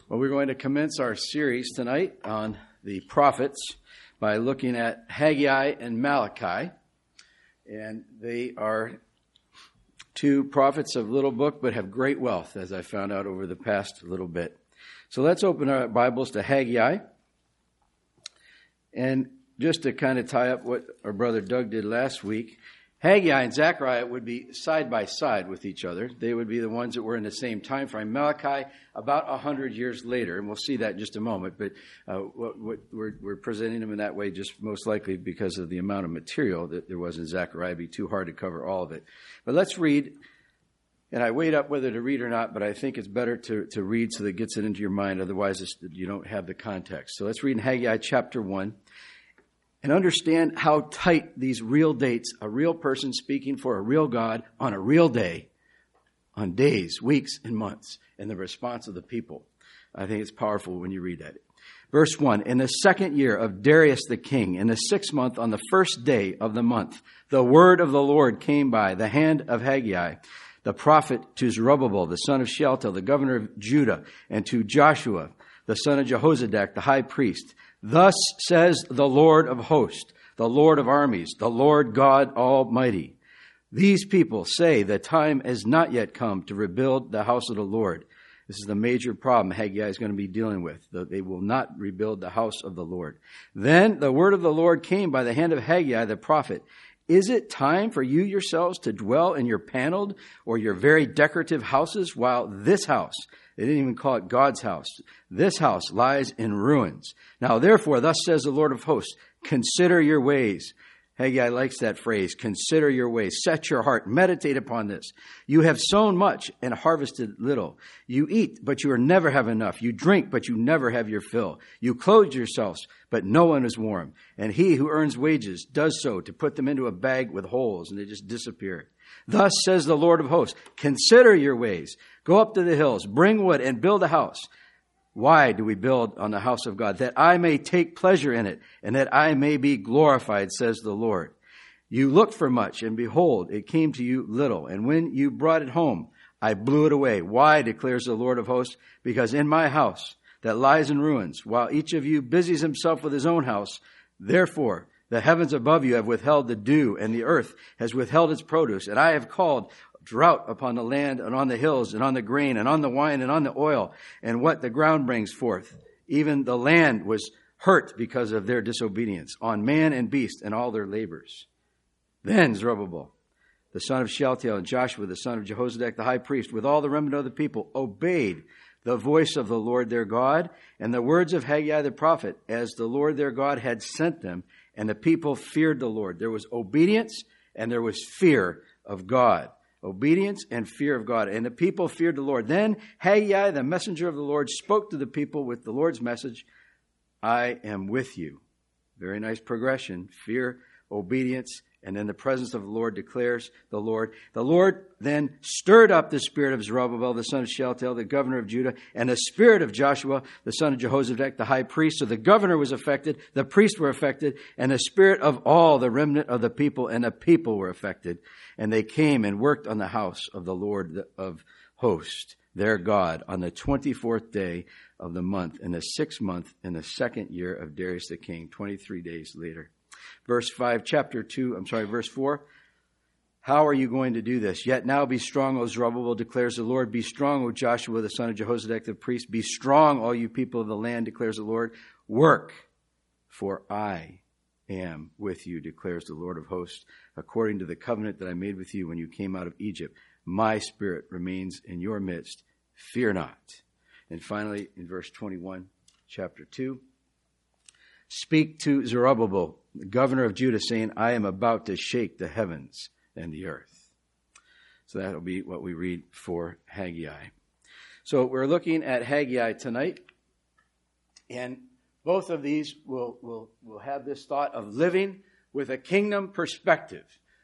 Well, we're going to commence our series tonight on the prophets by looking at Haggai and Malachi. And they are two prophets of little book, but have great wealth, as I found out over the past little bit. So let's open our Bibles to Haggai. And just to kind of tie up what our brother Doug did last week, Haggai and Zechariah would be side by side with each other. They would be the ones that were in the same time frame. Malachi about 100 years later, and we'll see that in just a moment. But we're presenting them in that way just most likely because of the amount of material that there was in Zechariah. It'd be too hard to cover all of it. But let's read, and I weighed up whether to read or not, but I think it's better to read so that it gets it into your mind. Otherwise, you don't have the context. So let's read in Haggai chapter 1. And understand how tight these real dates, a real person speaking for a real God on a real day, on days, weeks, and months, and the response of the people. I think it's powerful when you read that. Verse 1, in the second year of Darius the king, in the 6th month, on the first day of the month, the word of the Lord came by the hand of Haggai, the prophet, to Zerubbabel, the son of Shealtiel, the governor of Judah, and to Joshua, the son of Jehozadak, the high priest. Thus says the Lord of hosts, the Lord of armies, the Lord God Almighty. These people say the time has not yet come to rebuild the house of the Lord. This is the major problem Haggai is going to be dealing with. They will not rebuild the house of the Lord. Then the word of the Lord came by the hand of Haggai the prophet. Is it time for you yourselves to dwell in your paneled or your very decorative houses while this house, they didn't even call it God's house, this house lies in ruins? Now therefore, thus says the Lord of hosts, consider your ways. Haggai likes that phrase, consider your ways. Set your heart, meditate upon this. You have sown much and harvested little. You eat, but you never have enough. You drink, but you never have your fill. You clothe yourselves, but no one is warm. And he who earns wages does so to put them into a bag with holes, and they just disappear. Thus says the Lord of hosts, consider your ways. Go up to the hills, bring wood, and build a house. Why do we build on the house of God? That I may take pleasure in it, and that I may be glorified, says the Lord. You looked for much, and behold, it came to you little. And when you brought it home, I blew it away. Why, declares the Lord of hosts? Because in my house that lies in ruins, while each of you busies himself with his own house, therefore the heavens above you have withheld the dew, and the earth has withheld its produce. And I have called drought upon the land and on the hills and on the grain and on the wine and on the oil and what the ground brings forth. Even the land was hurt because of their disobedience, on man and beast and all their labors. Then Zerubbabel, the son of Shealtiel, and Joshua, the son of Jehozadak, the high priest, with all the remnant of the people, obeyed the voice of the Lord their God and the words of Haggai the prophet, as the Lord their God had sent them, and the people feared the Lord. There was obedience and there was fear of God. Obedience and fear of God. And the people feared the Lord. Then Haggai, the messenger of the Lord, spoke to the people with the Lord's message, I am with you. Very nice progression. Fear, obedience, and then the presence of the Lord declares the Lord. The Lord then stirred up the spirit of Zerubbabel, the son of Shealtiel, the governor of Judah, and the spirit of Joshua, the son of Jehozadak, the high priest. So the governor was affected, the priests were affected, and the spirit of all the remnant of the people, and the people were affected. And they came and worked on the house of the Lord of hosts, their God, on the 24th day of the month, in the 6th month, in the 2nd year of Darius the king, 23 days later. Verse 4. How are you going to do this? Yet now be strong, O Zerubbabel, declares the Lord. Be strong, O Joshua, the son of Jehozadak, the priest. Be strong, all you people of the land, declares the Lord. Work, for I am with you, declares the Lord of hosts, according to the covenant that I made with you when you came out of Egypt. My spirit remains in your midst. Fear not. And finally, in verse 21, chapter 2, speak to Zerubbabel, the governor of Judah, saying, I am about to shake the heavens and the earth. So that'll be what we read for Haggai. So we're looking at Haggai tonight, and both of these will have this thought of living with a kingdom perspective.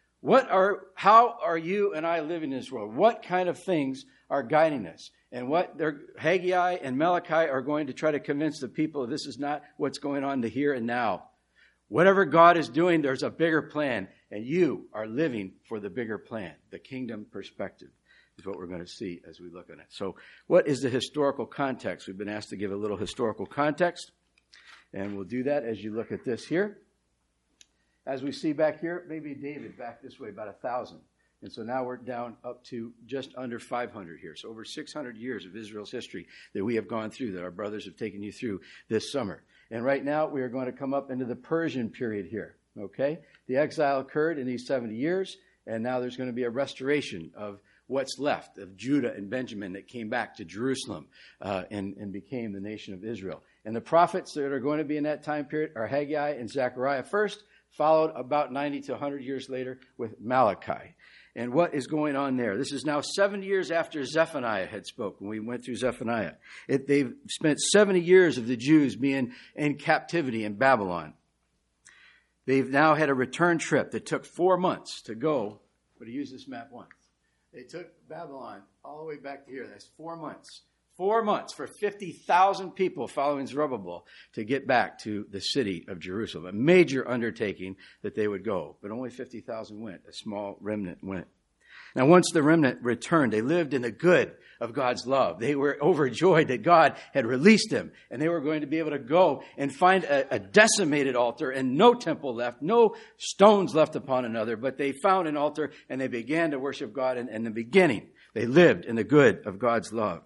How are you and I living in this world? What kind of things are guiding us? And what Haggai and Malachi are going to try to convince the people, this is not what's going on the here and now. Whatever God is doing, there's a bigger plan, and you are living for the bigger plan, the kingdom perspective. is what we're going to see as we look at it. So what is the historical context? We've been asked to give a little historical context, and we'll do that as you look at this here. As we see back here, maybe David back this way, about 1,000. And so now we're down up to just under 500 here. So over 600 years of Israel's history that we have gone through, that our brothers have taken you through this summer. And right now we are going to come up into the Persian period here. Okay? The exile occurred in these 70 years, and now there's going to be a restoration of what's left of Judah and Benjamin that came back to Jerusalem and became the nation of Israel. And the prophets that are going to be in that time period are Haggai and Zechariah first, followed about 90 to 100 years later with Malachi. And what is going on there? This is now 70 years after Zephaniah had spoken. We went through Zephaniah. They've spent 70 years of the Jews being in captivity in Babylon. They've now had a return trip that took 4 months to go, but I used this map once. They took Babylon all the way back to here. That's 4 months. 4 months for 50,000 people following Zerubbabel to get back to the city of Jerusalem. A major undertaking that they would go. But only 50,000 went. A small remnant went. Now, once the remnant returned, they lived in the good of God's love. They were overjoyed that God had released them, and they were going to be able to go and find a decimated altar and no temple left, no stones left upon another, but they found an altar and they began to worship God. And in the beginning, they lived in the good of God's love.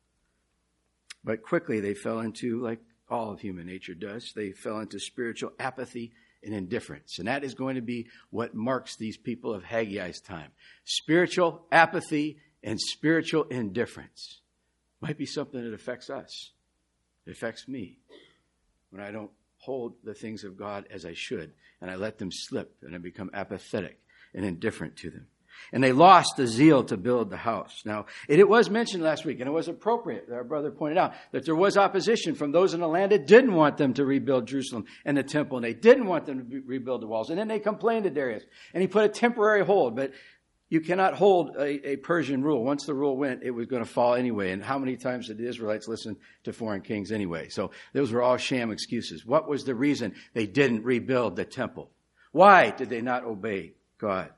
But quickly they fell into, like all of human nature does, they fell into spiritual apathy and indifference. And that is going to be what marks these people of Haggai's time. Spiritual apathy and spiritual indifference. Might be something that affects us. It affects me when I don't hold the things of God as I should, and I let them slip, and I become apathetic and indifferent to them. And they lost the zeal to build the house. Now, it was mentioned last week, and it was appropriate, our brother pointed out, that there was opposition from those in the land that didn't want them to rebuild Jerusalem and the temple, and they didn't want them to rebuild the walls. And then they complained to Darius, and he put a temporary hold. But you cannot hold a Persian rule. Once the rule went, it was going to fall anyway. And how many times did the Israelites listen to foreign kings anyway? So those were all sham excuses. What was the reason they didn't rebuild the temple? Why did they not obey God?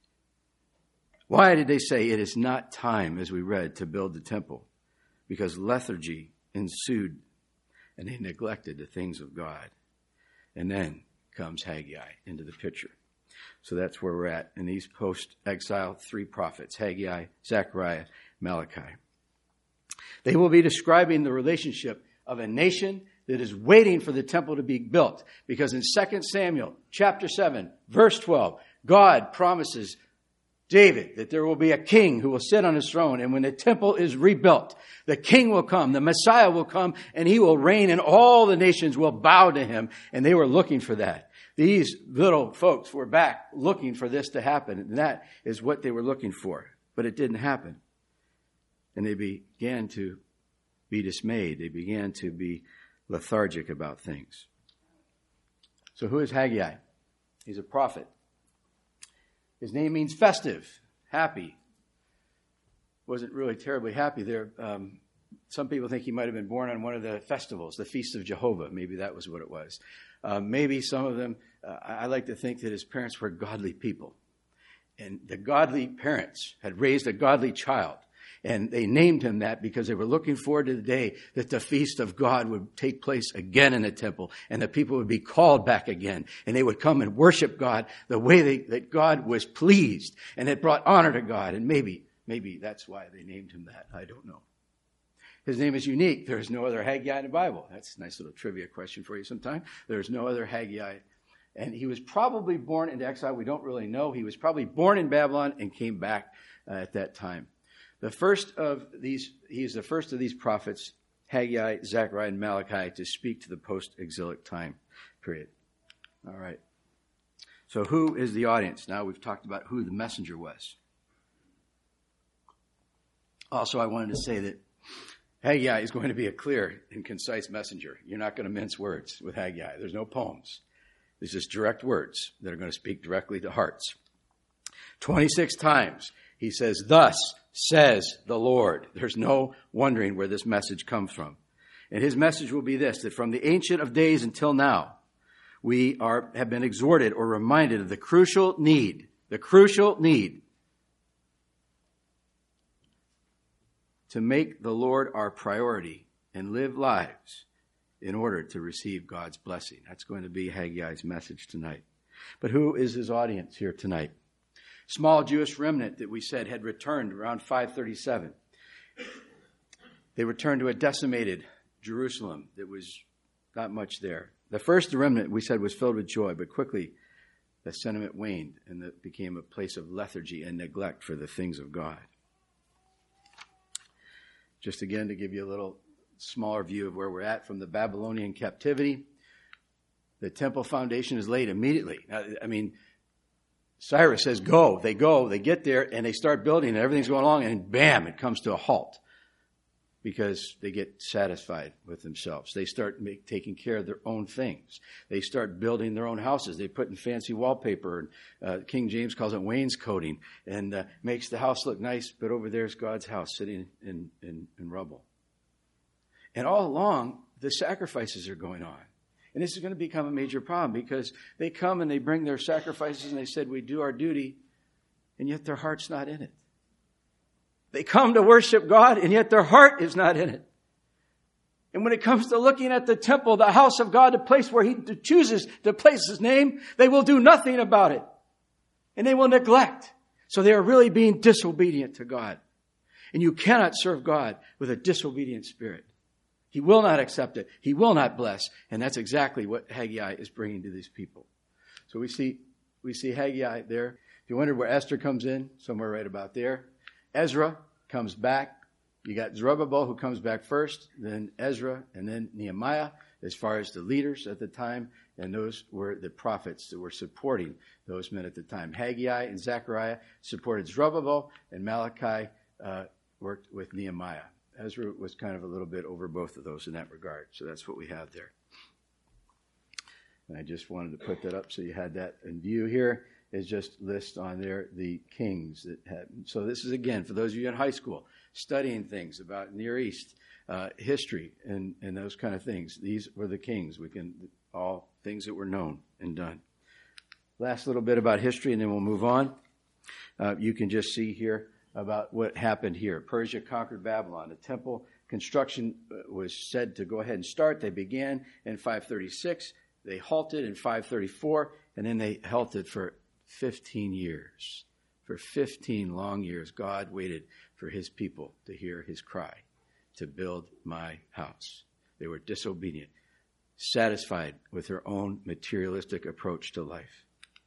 Why did they say it is not time, as we read, to build the temple? Because lethargy ensued, and they neglected the things of God. And then comes Haggai into the picture. So that's where we're at in these post-exile 3 prophets, Haggai, Zechariah, Malachi. They will be describing the relationship of a nation that is waiting for the temple to be built. Because in 2 Samuel chapter 7, verse 12, God promises David that there will be a king who will sit on his throne, and when the temple is rebuilt, the king will come, the Messiah will come, and he will reign, and all the nations will bow to him. And they were looking for that. These little folks were back looking for this to happen, and that is what they were looking for. But it didn't happen. And they began to be dismayed. They began to be lethargic about things. So who is Haggai? He's a prophet. His name means festive, happy. Wasn't really terribly happy there. Some people think he might have been born on one of the festivals, the Feast of Jehovah. Maybe that was what it was. Maybe some of them, I like to think that his parents were godly people. And the godly parents had raised a godly child. And they named him that because they were looking forward to the day that the feast of God would take place again in the temple, and the people would be called back again, and they would come and worship God the way that God was pleased, and it brought honor to God. And maybe that's why they named him that. I don't know. His name is unique. There is no other Haggai in the Bible. That's a nice little trivia question for you sometime. There is no other Haggai. And he was probably born into exile. We don't really know. He was probably born in Babylon and came back at that time. He is the first of these prophets, Haggai, Zechariah, and Malachi, to speak to the post-exilic time period. All right. So who is the audience? Now we've talked about who the messenger was. Also, I wanted to say that Haggai is going to be a clear and concise messenger. You're not going to mince words with Haggai. There's no poems. There's just direct words that are going to speak directly to hearts. 26 times he says, "Thus says the Lord." There's no wondering where this message comes from. And his message will be this, that from the Ancient of Days until now, we have been exhorted or reminded of the crucial need to make the Lord our priority and live lives in order to receive God's blessing. That's going to be Haggai's message tonight. But who is his audience here tonight? Small Jewish remnant that we said had returned around 537. They returned to a decimated Jerusalem that was not much there. The first remnant, we said, was filled with joy, but quickly the sentiment waned and it became a place of lethargy and neglect for the things of God. Just again to give you a little smaller view of where we're at from the Babylonian captivity, the temple foundation is laid immediately. Cyrus says go, they get there and they start building and everything's going along and bam, it comes to a halt. Because they get satisfied with themselves. They start taking care of their own things. They start building their own houses. They put in fancy wallpaper. And King James calls it wainscoting. And makes the house look nice. But over there's God's house sitting in rubble. And all along, the sacrifices are going on. And this is going to become a major problem. Because they come and they bring their sacrifices. And they said, we do our duty. And yet their heart's not in it. They come to worship God, and yet their heart is not in it. And when it comes to looking at the temple, the house of God, the place where he chooses to place his name, they will do nothing about it. And they will neglect. So they are really being disobedient to God. And you cannot serve God with a disobedient spirit. He will not accept it. He will not bless. And that's exactly what Haggai is bringing to these people. So we see Haggai there. If you wonder where Esther comes in, somewhere right about there. Ezra comes back. You got Zerubbabel who comes back first, then Ezra, and then Nehemiah as far as the leaders at the time. And those were the prophets that were supporting those men at the time. Haggai and Zechariah supported Zerubbabel, and Malachi worked with Nehemiah. Ezra was kind of a little bit over both of those in that regard. So that's what we have there. And I just wanted to put that up so you had that in view here. Is just list on there the kings that had. So this is, again, for those of you in high school, studying things about Near East history and those kind of things. These were the kings. All things that were known and done. Last little bit about history, and then we'll move on. You can just see here about what happened here. Persia conquered Babylon. The temple construction was said to go ahead and start. They began in 536. They halted in 534, and then they halted for 15 years. For 15 long years, God waited for his people to hear his cry to build my house. They were disobedient, satisfied with their own materialistic approach to life.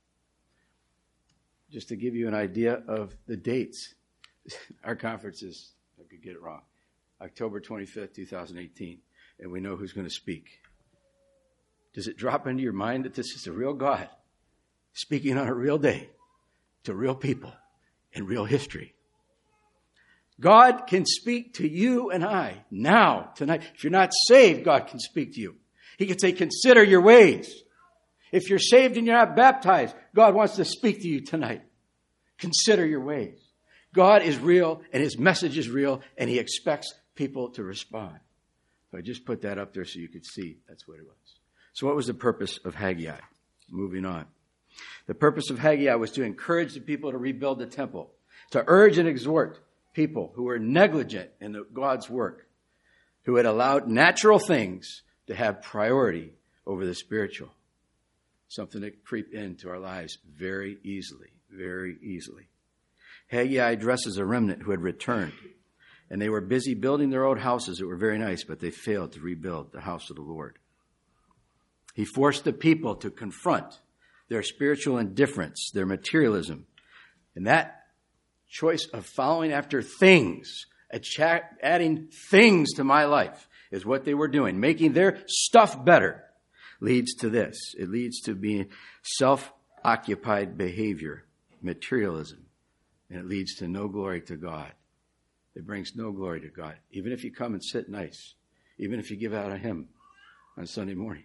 Just to give you an idea of the dates, our conference is, I could get it wrong, October 25th, 2018, and we know who's going to speak. Does it drop into your mind that this is a real God speaking on a real day to real people in real history? God can speak to you and I now, tonight. If you're not saved, God can speak to you. He can say, consider your ways. If you're saved and you're not baptized, God wants to speak to you tonight. Consider your ways. God is real and his message is real and he expects people to respond. So I just put that up there so you could see that's what it was. So what was the purpose of Haggai? Moving on. The purpose of Haggai was to encourage the people to rebuild the temple, to urge and exhort people who were negligent in God's work, who had allowed natural things to have priority over the spiritual. Something that creep into our lives very easily, very easily. Haggai addresses a remnant who had returned, and they were busy building their old houses that were very nice, but they failed to rebuild the house of the Lord. He forced the people to confront their spiritual indifference, their materialism. And that choice of following after things, adding things to my life is what they were doing. Making their stuff better leads to this. It leads to being self-occupied behavior, materialism. And it leads to no glory to God. It brings no glory to God. Even if you come and sit nice. Even if you give out a hymn on Sunday morning.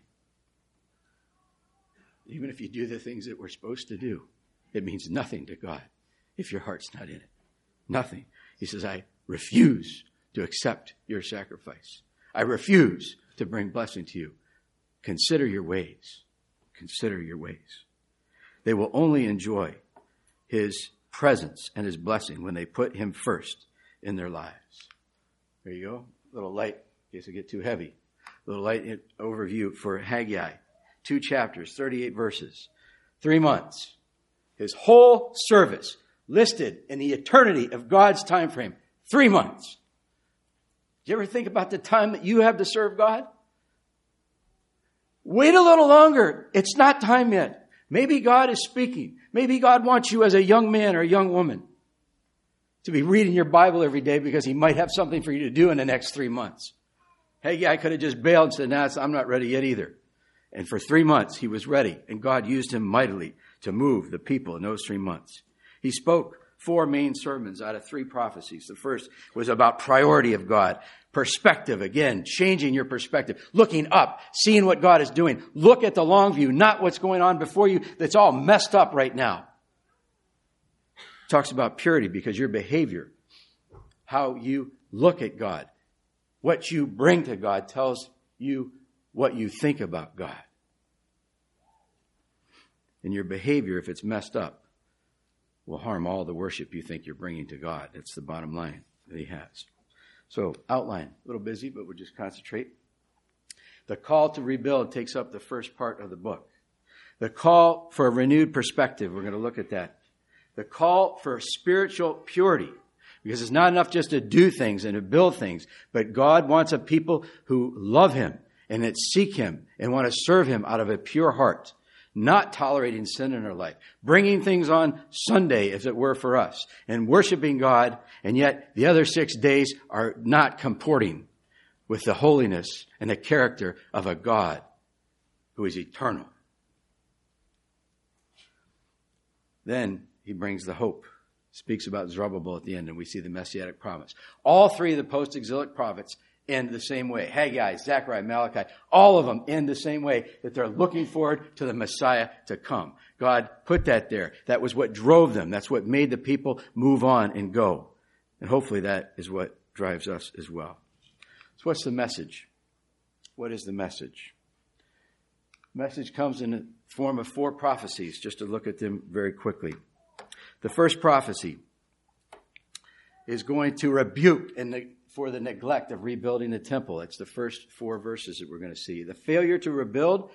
Even if you do the things that we're supposed to do, it means nothing to God if your heart's not in it. Nothing. He says, I refuse to accept your sacrifice. I refuse to bring blessing to you. Consider your ways. Consider your ways. They will only enjoy his presence and his blessing when they put him first in their lives. There you go. A little light, in case I get too heavy. A little light overview for Haggai. 2 chapters, 38 verses. 3 months. His whole service listed in the eternity of God's time frame. 3 months. Do you ever think about the time that you have to serve God? Wait a little longer. It's not time yet. Maybe God is speaking. Maybe God wants you as a young man or a young woman to be reading your Bible every day because he might have something for you to do in the next 3 months. Haggai could have just bailed and said, "No, I'm not ready yet either." And for 3 months, he was ready. And God used him mightily to move the people in those 3 months. He spoke 4 main sermons out of 3 prophecies. The first was about priority of God. Perspective, again, changing your perspective. Looking up, seeing what God is doing. Look at the long view, not what's going on before you that's all messed up right now. Talks about purity because your behavior, how you look at God, what you bring to God tells you what you think about God. And your behavior, if it's messed up, will harm all the worship you think you're bringing to God. That's the bottom line that he has. So, outline. A little busy, but we'll just concentrate. The call to rebuild takes up the first part of the book. The call for a renewed perspective, we're going to look at that. The call for spiritual purity, because it's not enough just to do things and to build things, but God wants a people who love him and that seek him and want to serve him out of a pure heart. Not tolerating sin in our life, bringing things on Sunday, as it were, for us, and worshiping God, and yet the other 6 days are not comporting with the holiness and the character of a God who is eternal. Then he brings the hope, speaks about Zerubbabel at the end, and we see the Messianic promise. All 3 of the post-exilic prophets end the same way. Haggai, Zechariah, Malachi, all of them end the same way, that they're looking forward to the Messiah to come. God put that there. That was what drove them. That's what made the people move on and go. And hopefully that is what drives us as well. So what's the message? What is the message? The message comes in the form of 4 prophecies, just to look at them very quickly. The first prophecy is going to rebuke for the neglect of rebuilding the temple. It's the first 4 verses that we're going to see. The failure to rebuild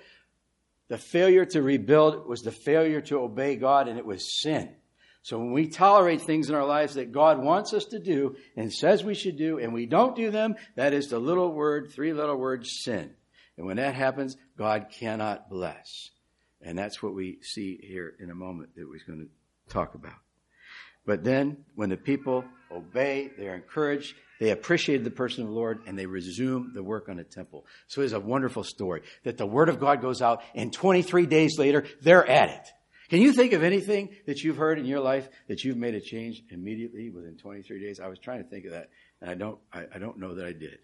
was the failure to obey God, and it was sin. So when we tolerate things in our lives that God wants us to do and says we should do, and we don't do them, that is the 3 little words, sin. And when that happens, God cannot bless. And that's what we see here in a moment that we're going to talk about. But then, when the people obey, they're encouraged, they appreciated the person of the Lord, and they resume the work on the temple. So it's a wonderful story that the word of God goes out, and 23 days later, they're at it. Can you think of anything that you've heard in your life that you've made a change immediately within 23 days? I was trying to think of that, and I don't know that I did.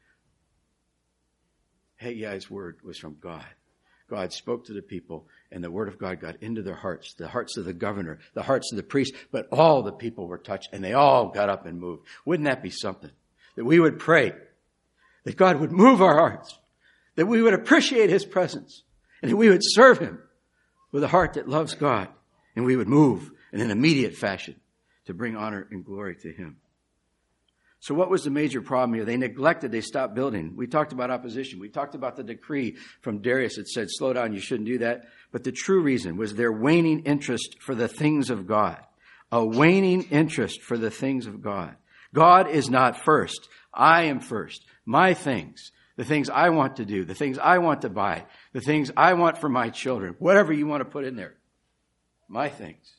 Haggai's word was from God. God spoke to the people, and the word of God got into their hearts, the hearts of the governor, the hearts of the priest, but all the people were touched, and they all got up and moved. Wouldn't that be something? That we would pray, that God would move our hearts, that we would appreciate his presence, and that we would serve him with a heart that loves God, and we would move in an immediate fashion to bring honor and glory to him. So what was the major problem here? They neglected, they stopped building. We talked about opposition. We talked about the decree from Darius that said, slow down, you shouldn't do that. But the true reason was their waning interest for the things of God. A waning interest for the things of God. God is not first. I am first. My things, the things I want to do, the things I want to buy, the things I want for my children, whatever you want to put in there. My things.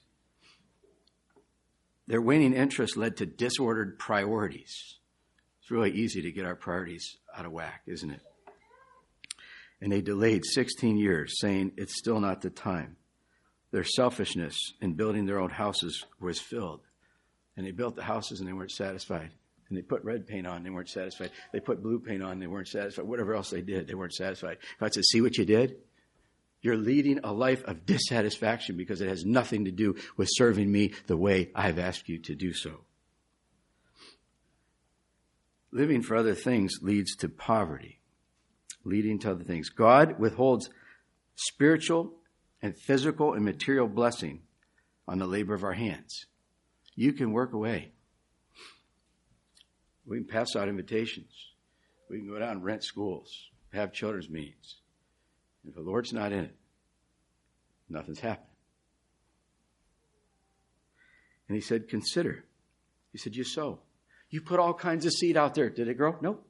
Their waning interest led to disordered priorities. It's really easy to get our priorities out of whack, isn't it? And they delayed 16 years, saying it's still not the time. Their selfishness in building their own houses was filled. And they built the houses and they weren't satisfied. And they put red paint on, they weren't satisfied. They put blue paint on, they weren't satisfied. Whatever else they did, they weren't satisfied. God said, see what you did? You're leading a life of dissatisfaction because it has nothing to do with serving me the way I've asked you to do so. Living for other things leads to poverty, leading to other things. God withholds spiritual and physical and material blessing on the labor of our hands. You can work away. We can pass out invitations. We can go down and rent schools, have children's meetings. If the Lord's not in it, nothing's happening. And he said, consider. He said, you sow. You put all kinds of seed out there. Did it grow? No.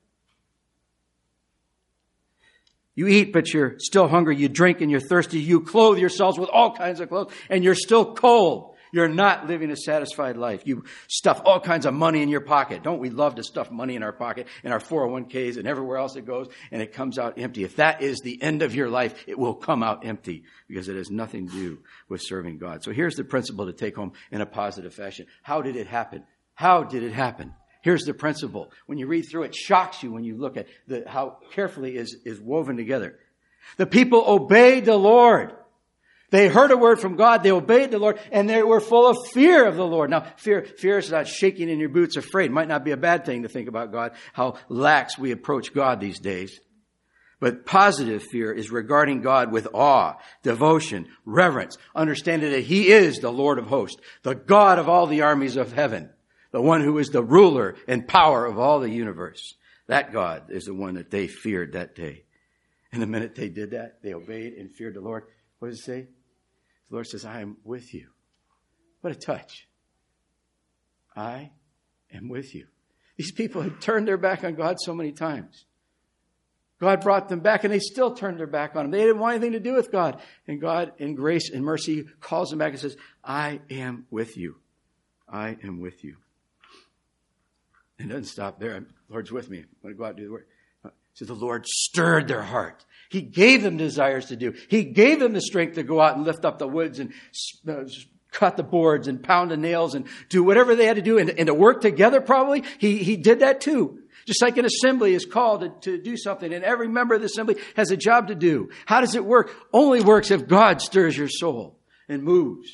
You eat, but you're still hungry. You drink and you're thirsty. You clothe yourselves with all kinds of clothes, and you're still cold. You're not living a satisfied life. You stuff all kinds of money in your pocket. Don't we love to stuff money in our pocket, in our 401ks and everywhere else it goes, and it comes out empty? If that is the end of your life, it will come out empty because it has nothing to do with serving God. So here's the principle to take home in a positive fashion. How did it happen? How did it happen? Here's the principle. When you read through it, shocks you when you look at how carefully is woven together. The people obeyed the Lord. They heard a word from God. They obeyed the Lord, and they were full of fear of the Lord. Now, fear is not shaking in your boots afraid. Might not be a bad thing to think about God, how lax we approach God these days. But positive fear is regarding God with awe, devotion, reverence, understanding that He is the Lord of hosts, the God of all the armies of heaven, the one who is the ruler and power of all the universe. That God is the one that they feared that day. And the minute they did that, they obeyed and feared the Lord. What does it say? The Lord says, I am with you. What a touch. I am with you. These people had turned their back on God so many times. God brought them back, and they still turned their back on Him. They didn't want anything to do with God. And God, in grace and mercy, calls them back and says, I am with you. I am with you. And it doesn't stop there. The Lord's with me. I'm going to go out and do the work. So the Lord stirred their heart. He gave them desires to do. He gave them the strength to go out and lift up the woods and cut the boards and pound the nails and do whatever they had to do and to work together probably. He did that too. Just like an assembly is called to do something, and every member of the assembly has a job to do. How does it work? Only works if God stirs your soul and moves.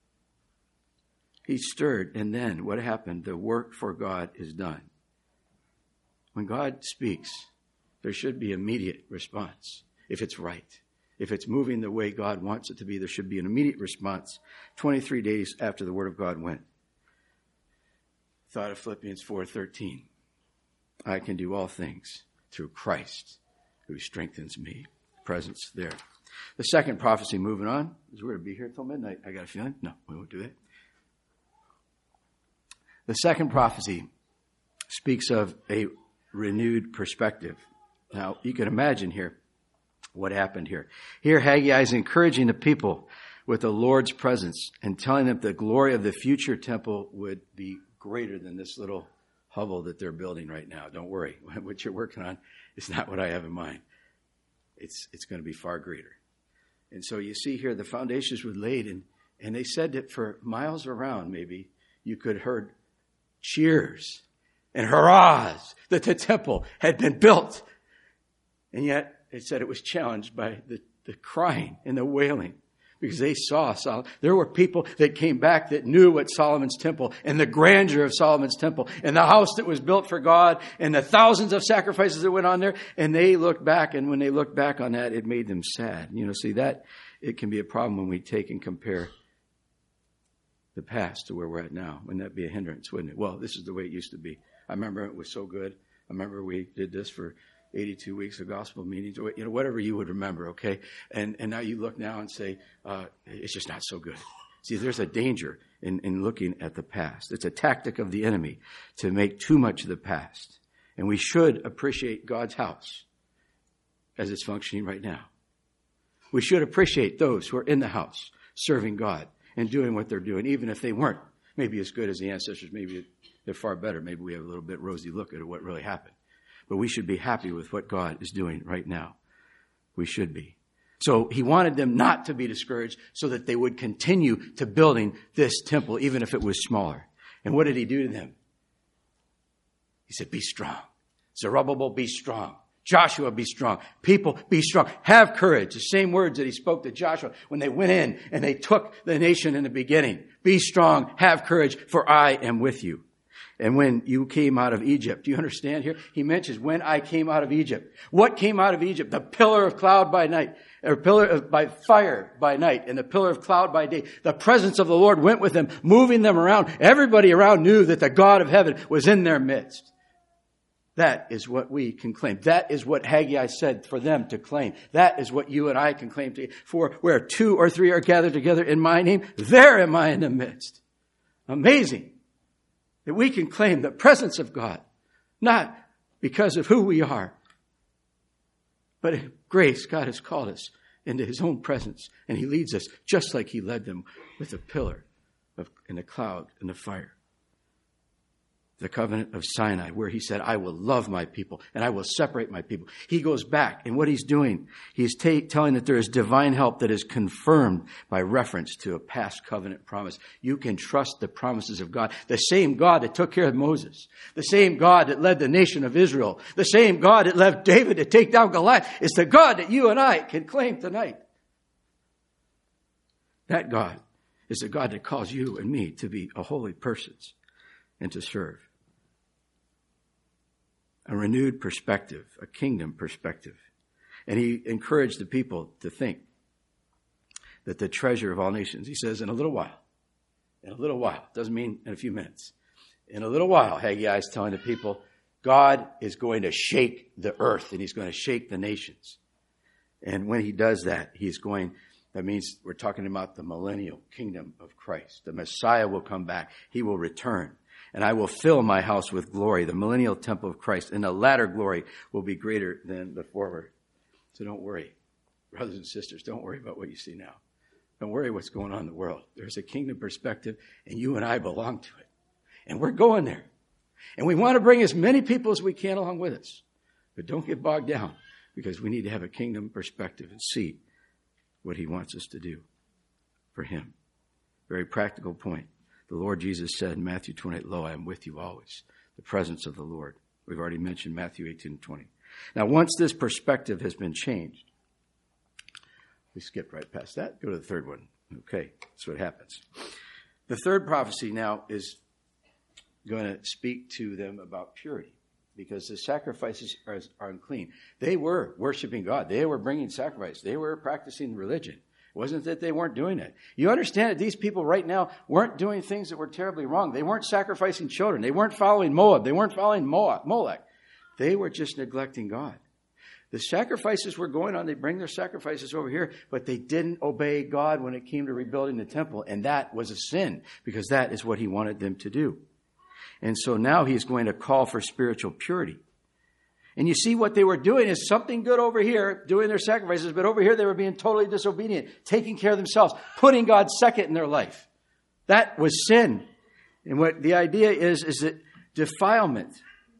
He stirred, and then what happened? The work for God is done. When God speaks, there should be immediate response if it's right. If it's moving the way God wants it to be, there should be an immediate response. 23 days after the word of God went. Thought of Philippians 4:13. I can do all things through Christ who strengthens me. Presence there. The second prophecy, moving on, is we're going to be here till midnight. I got a feeling. No, we won't do that. The second prophecy speaks of a renewed perspective. Now, you can imagine here what happened here. Here, Haggai is encouraging the people with the Lord's presence and telling them the glory of the future temple would be greater than this little hovel that they're building right now. Don't worry. What you're working on is not what I have in mind. It's going to be far greater. And so you see here the foundations were laid, and they said that for miles around, maybe, you could heard cheers and hurrahs that the temple had been built. And yet, it said it was challenged by the crying and the wailing because they saw Solomon. There were people that came back that knew what Solomon's temple and the grandeur of Solomon's temple and the house that was built for God and the thousands of sacrifices that went on there. And they looked back, and when they looked back on that, it made them sad. You know, see, that it can be a problem when we take and compare the past to where we're at now. Wouldn't that be a hindrance, wouldn't it? Well, this is the way it used to be. I remember it was so good. I remember we did this for 82 weeks of gospel meetings, or, you know, whatever you would remember, okay? And now you look now and say, it's just not so good. See, there's a danger in looking at the past. It's a tactic of the enemy to make too much of the past. And we should appreciate God's house as it's functioning right now. We should appreciate those who are in the house serving God and doing what they're doing, even if they weren't maybe as good as the ancestors. Maybe they're far better. Maybe we have a little bit rosy look at what really happened. But we should be happy with what God is doing right now. We should be. So he wanted them not to be discouraged so that they would continue to building this temple, even if it was smaller. And what did he do to them? He said, be strong. Zerubbabel, be strong. Joshua, be strong. People, be strong. Have courage. The same words that he spoke to Joshua when they went in and they took the nation in the beginning. Be strong. Have courage, for I am with you. And when you came out of Egypt, do you understand here? He mentions when I came out of Egypt. What came out of Egypt? The pillar of cloud by night, or pillar by fire by night, and the pillar of cloud by day. The presence of the Lord went with them, moving them around. Everybody around knew that the God of heaven was in their midst. That is what we can claim. That is what Haggai said for them to claim. That is what you and I can claim to. For where 2 or 3 are gathered together in my name, there am I in the midst. Amazing that we can claim the presence of God, not because of who we are, but in grace, God has called us into his own presence, and he leads us just like he led them with a pillar in a cloud and a fire. The covenant of Sinai, where he said, I will love my people and I will separate my people. He goes back, and what he's doing, he's telling that there is divine help that is confirmed by reference to a past covenant promise. You can trust the promises of God. The same God that took care of Moses, the same God that led the nation of Israel, the same God that led David to take down Goliath is the God that you and I can claim tonight. That God is the God that calls you and me to be a holy persons and to serve. A renewed perspective, a kingdom perspective. And he encouraged the people to think that the treasure of all nations, he says, in a little while, doesn't mean in a few minutes. In a little while, Haggai is telling the people, God is going to shake the earth and he's going to shake the nations. And when he does that, that means we're talking about the millennial kingdom of Christ. The Messiah will come back. He will return. And I will fill my house with glory, the millennial temple of Christ. And the latter glory will be greater than the former. So don't worry, brothers and sisters. Don't worry about what you see now. Don't worry what's going on in the world. There's a kingdom perspective, and you and I belong to it. And we're going there. And we want to bring as many people as we can along with us. But don't get bogged down, because we need to have a kingdom perspective and see what he wants us to do for him. Very practical point. The Lord Jesus said in Matthew 28, lo, I am with you always. The presence of the Lord. We've already mentioned Matthew 18:20. Now, once this perspective has been changed, we skipped right past that. Go to the third one. Okay, that's what happens. The third prophecy now is going to speak to them about purity, because the sacrifices are unclean. They were worshiping God. They were bringing sacrifice. They were practicing religion. It wasn't that they weren't doing it. You understand that these people right now weren't doing things that were terribly wrong. They weren't sacrificing children. They weren't following Moab. They weren't following Molech. They were just neglecting God. The sacrifices were going on. They bring their sacrifices over here, but they didn't obey God when it came to rebuilding the temple. And that was a sin, because that is what he wanted them to do. And so now he's going to call for spiritual purity. And you see what they were doing is something good over here, doing their sacrifices, but over here they were being totally disobedient, taking care of themselves, putting God second in their life. That was sin. And what the idea is that defilement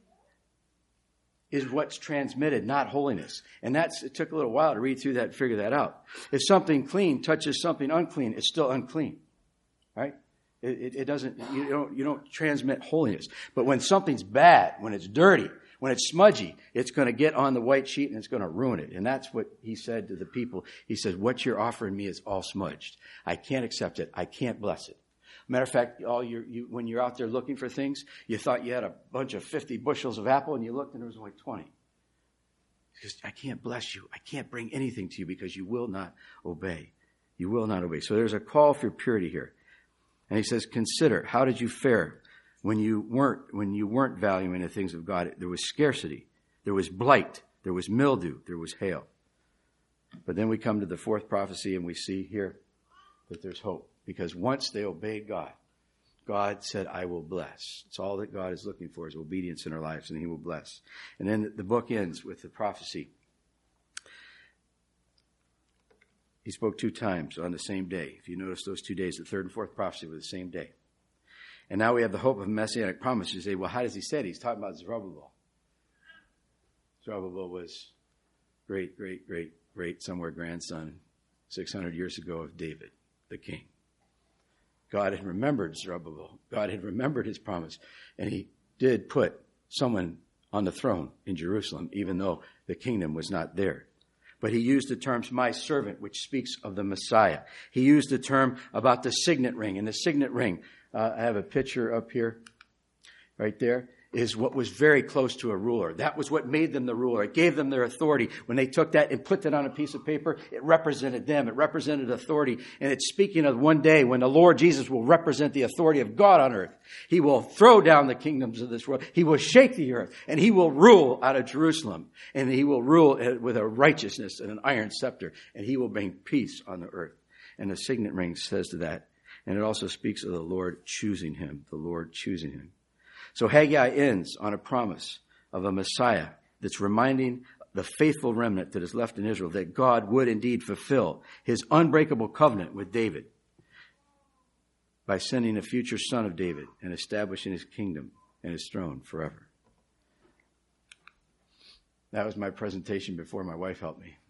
is what's transmitted, not holiness. And it took a little while to read through that and figure that out. If something clean touches something unclean, it's still unclean. Right? It doesn't, you don't transmit holiness. But when something's bad, when it's dirty, when it's smudgy, it's going to get on the white sheet and it's going to ruin it. And that's what he said to the people. He said, what you're offering me is all smudged. I can't accept it. I can't bless it. Matter of fact, when you're out there looking for things, you thought you had a bunch of 50 bushels of apple, and you looked and there was only 20. Because I can't bless you. I can't bring anything to you because you will not obey. You will not obey. So there's a call for purity here. And he says, consider, how did you fare when you weren't valuing the things of God? There was scarcity, there was blight, there was mildew, there was hail. But then we come to the fourth prophecy and we see here that there's hope. Because once they obeyed God, God said, I will bless. It's all that God is looking for is obedience in our lives, and he will bless. And then the book ends with the prophecy. He spoke 2 times on the same day. If you notice those 2 days, the third and fourth prophecy were the same day. And now we have the hope of messianic promise. You say, well, how does he say it? He's talking about Zerubbabel. Zerubbabel was great somewhere grandson 600 years ago of David, the king. God had remembered Zerubbabel. God had remembered his promise. And he did put someone on the throne in Jerusalem, even though the kingdom was not there. But he used the terms, my servant, which speaks of the Messiah. He used the term about the signet ring. And the signet ring, I have a picture up here, right there. is what was very close to a ruler. That was what made them the ruler. It gave them their authority. When they took that and put that on a piece of paper, it represented them. It represented authority. And it's speaking of one day when the Lord Jesus will represent the authority of God on earth. He will throw down the kingdoms of this world. He will shake the earth, and he will rule out of Jerusalem. And he will rule with a righteousness and an iron scepter. And he will bring peace on the earth. And the signet ring says to that. And it also speaks of the Lord choosing him, the Lord choosing him. So Haggai ends on a promise of a Messiah that's reminding the faithful remnant that is left in Israel that God would indeed fulfill his unbreakable covenant with David by sending a future son of David and establishing his kingdom and his throne forever. That was my presentation before my wife helped me.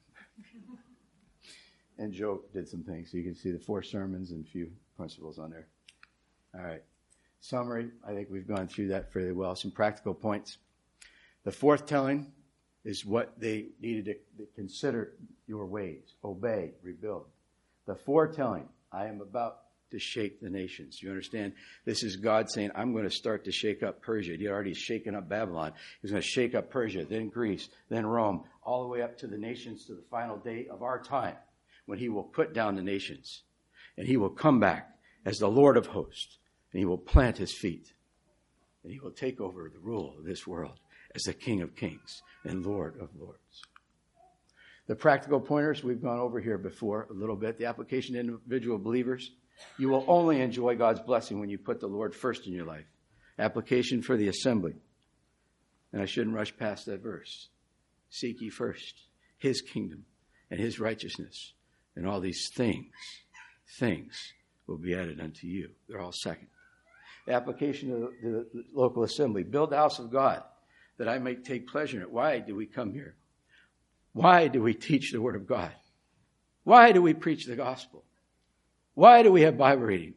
And Joe did some things. So you can see the 4 sermons and a few principles on there. All right. Summary, I think we've gone through that fairly well. Some practical points. The fourth telling is what they needed to consider your ways, obey, rebuild. The foretelling, I am about to shake the nations. You understand? This is God saying, I'm going to start to shake up Persia. He already shaken up Babylon. He's going to shake up Persia, then Greece, then Rome, all the way up to the nations to the final day of our time when he will put down the nations. And he will come back as the Lord of hosts. And he will plant his feet. And he will take over the rule of this world as the King of Kings and Lord of Lords. The practical pointers we've gone over here before a little bit. The application to individual believers. You will only enjoy God's blessing when you put the Lord first in your life. Application for the assembly. And I shouldn't rush past that verse. Seek ye first his kingdom and his righteousness. And all these things will be added unto you. They're all second. The application to the local assembly. Build the house of God that I may take pleasure in it. Why do we come here? Why do we teach the word of God? Why do we preach the gospel? Why do we have Bible reading?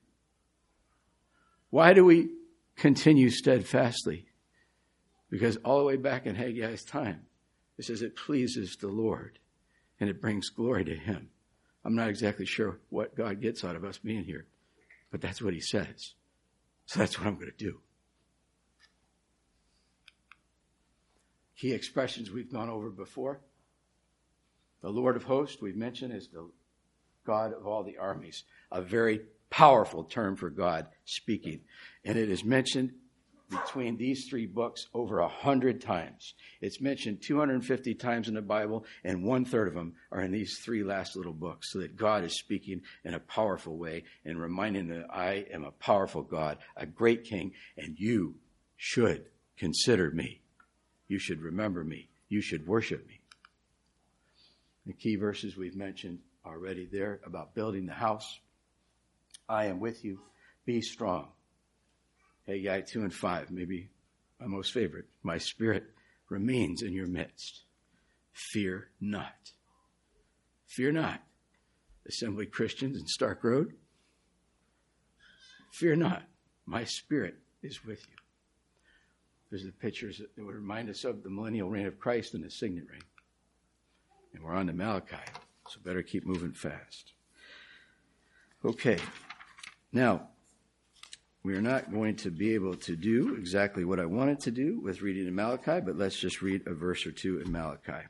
Why do we continue steadfastly? Because all the way back in Haggai's time, it says it pleases the Lord and it brings glory to him. I'm not exactly sure what God gets out of us being here, but that's what he says. So that's what I'm going to do. Key expressions we've gone over before. The Lord of hosts, we've mentioned, is the God of all the armies. A very powerful term for God speaking. And it is mentioned between these 3 books over 100 times. It's mentioned 250 times in the Bible, and 1/3 of them are in these 3 last little books, so that God is speaking in a powerful way and reminding that I am a powerful God, a great king, and you should consider me. You should remember me. You should worship me. The key verses we've mentioned already there about building the house. I am with you. Be strong. Haggai 2 and 5, maybe my most favorite. My spirit remains in your midst. Fear not. Fear not. Assembly Christians in Stark Road. Fear not. My spirit is with you. There's the pictures that would remind us of the millennial reign of Christ and the signet ring. And we're on to Malachi, so better keep moving fast. Okay. Now, we are not going to be able to do exactly what I wanted to do with reading in Malachi, but let's just read a verse or 2 in Malachi.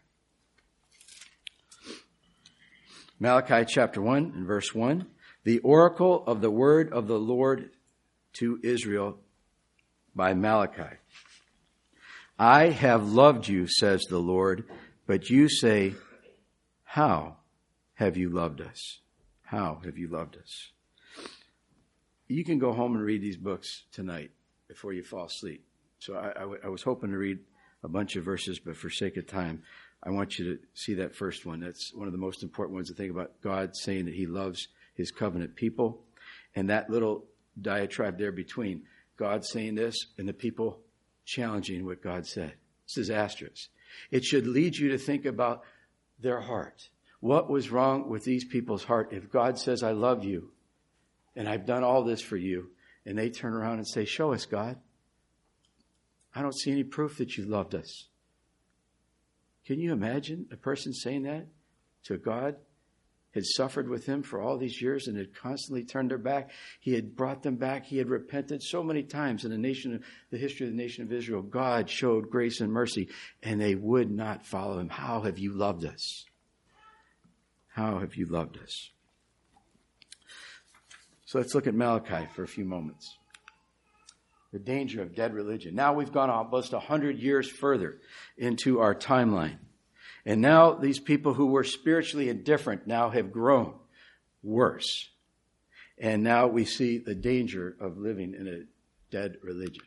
Malachi chapter 1 and verse 1. The oracle of the word of the Lord to Israel by Malachi. I have loved you, says the Lord, but you say, how have you loved us? How have you loved us? You can go home and read these books tonight before you fall asleep. So I was hoping to read a bunch of verses, but for sake of time, I want you to see that first one. That's one of the most important ones to think about. God saying that he loves his covenant people. And that little diatribe there between God saying this and the people challenging what God said. It's disastrous. It should lead you to think about their heart. What was wrong with these people's heart if God says, I love you, and I've done all this for you, and they turn around and say, show us, God. I don't see any proof that you loved us. Can you imagine a person saying that to God? had suffered with him for all these years and had constantly turned their back. He had brought them back. He had repented so many times in the history of the nation of Israel. God showed grace and mercy, and they would not follow him. How have you loved us? How have you loved us? So let's look at Malachi for a few moments. The danger of dead religion. Now we've gone almost 100 years further into our timeline. And now these people who were spiritually indifferent now have grown worse. And now we see the danger of living in a dead religion.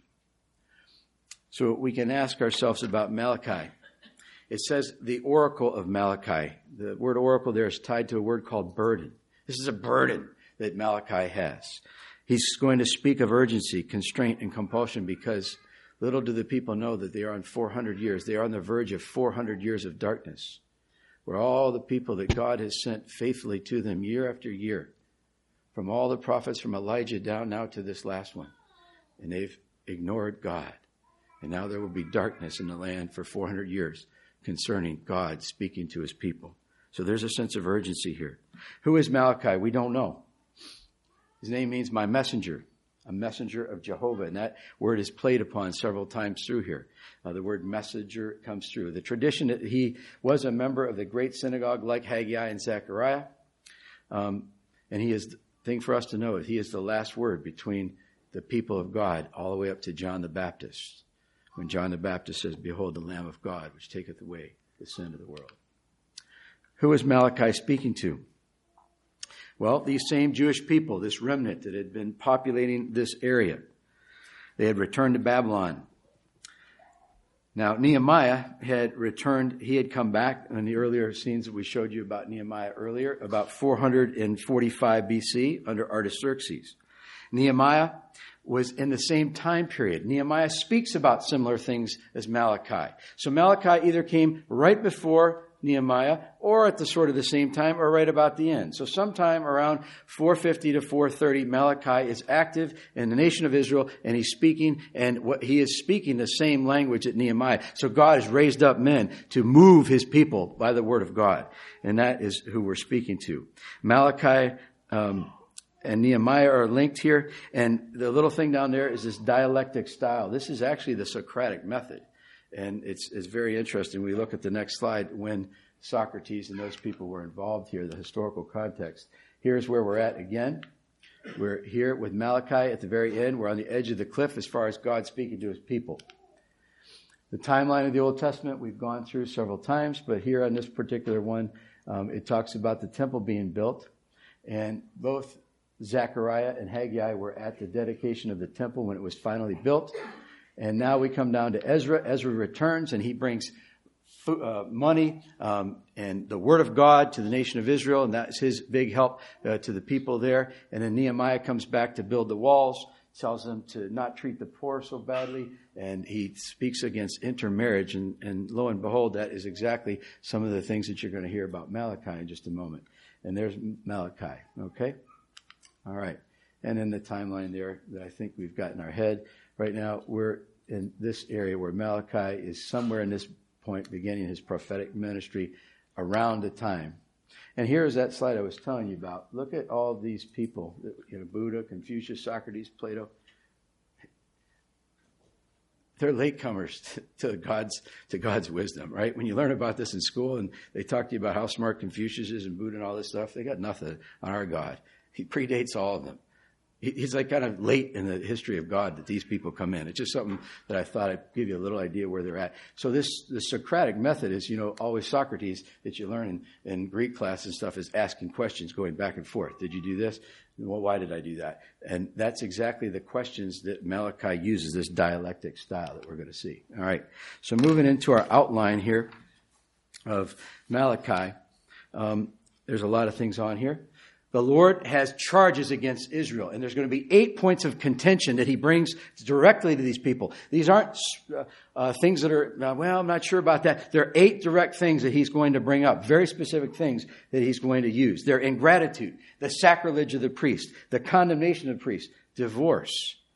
So we can ask ourselves about Malachi. It says the oracle of Malachi. The word oracle there is tied to a word called burden. This is a burden that Malachi has. He's going to speak of urgency, constraint, and compulsion because little do the people know that they are on 400 years. They are on the verge of 400 years of darkness, where all the people that God has sent faithfully to them year after year, from all the prophets from Elijah down now to this last one, and they've ignored God. And now there will be darkness in the land for 400 years concerning God speaking to his people. So there's a sense of urgency here. Who is Malachi? We don't know. His name means my messenger. A messenger of Jehovah. And that word is played upon several times through here. The word messenger comes through. The tradition that he was a member of the great synagogue like Haggai and Zechariah. And he is, the thing for us to know, he is the last word between the people of God all the way up to John the Baptist. When John the Baptist says, "Behold the Lamb of God, which taketh away the sin of the world." Who is Malachi speaking to? Well, these same Jewish people, this remnant that had been populating this area, they had returned to Babylon. Now, Nehemiah had returned. He had come back in the earlier scenes that we showed you about Nehemiah earlier, about 445 BC under Artaxerxes. Nehemiah was in the same time period. Nehemiah speaks about similar things as Malachi. So Malachi either came right before Nehemiah or at the sort of the same time or right about the end. So sometime around 450 to 430, Malachi is active in the nation of Israel and he's speaking, and what he is speaking the same language at Nehemiah. So God has raised up men to move his people by the word of God. And that is who we're speaking to. Malachi, and Nehemiah are linked here. And the little thing down there is this dialectic style. This is actually the Socratic method. And it's very interesting. We look at the next slide when Socrates and those people were involved here, the historical context. Here's where we're at again. We're here with Malachi at the very end. We're on the edge of the cliff as far as God speaking to his people. The timeline of the Old Testament we've gone through several times, but here on this particular one, it talks about the temple being built. And both Zechariah and Haggai were at the dedication of the temple when it was finally built. And now we come down to Ezra. Ezra returns and he brings money and the word of God to the nation of Israel. And that's his big help to the people there. And then Nehemiah comes back to build the walls, tells them to not treat the poor so badly. And he speaks against intermarriage. And lo and behold, that is exactly some of the things that you're going to hear about Malachi in just a moment. And there's Malachi. Okay? All right. And in the timeline there that I think we've got in our head, right now we're in this area where Malachi is somewhere in this point beginning his prophetic ministry around the time. And here's that slide I was telling you about. Look at all these people, Buddha, Confucius, Socrates, Plato. They're latecomers to God's wisdom, right? When you learn about this in school and they talk to you about how smart Confucius is and Buddha and all this stuff, they got nothing on our God. He predates all of them. He's like kind of late in the history of God that these people come in. It's just something that I thought I'd give you a little idea where they're at. So the Socratic method is, always Socrates that you learn in Greek class and stuff is asking questions, going back and forth. Did you do this? Well, why did I do that? And that's exactly the questions that Malachi uses, this dialectic style that we're going to see. All right. So moving into our outline here of Malachi, there's a lot of things on here. The Lord has charges against Israel, and there's going to be 8 points of contention that he brings directly to these people. These aren't things that are, I'm not sure about that. There are 8 direct things that he's going to bring up, very specific things that he's going to use. They're ingratitude, the sacrilege of the priest, the condemnation of the priest, divorce,